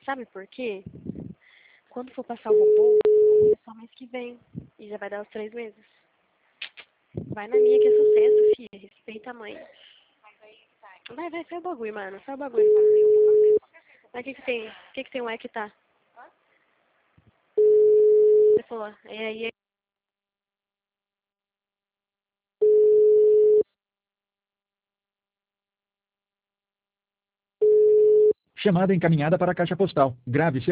Sabe por quê? Quando for passar o robô, é só mês que vem. E já vai dar os 3 meses. Vai na minha que é sucesso, filha. Respeita a mãe. Vai, sai o bagulho, mano. Sai o bagulho. Mas o que tem? O que tem um é que tá? Você falou, aí. Chamada encaminhada para a caixa postal. Grave seu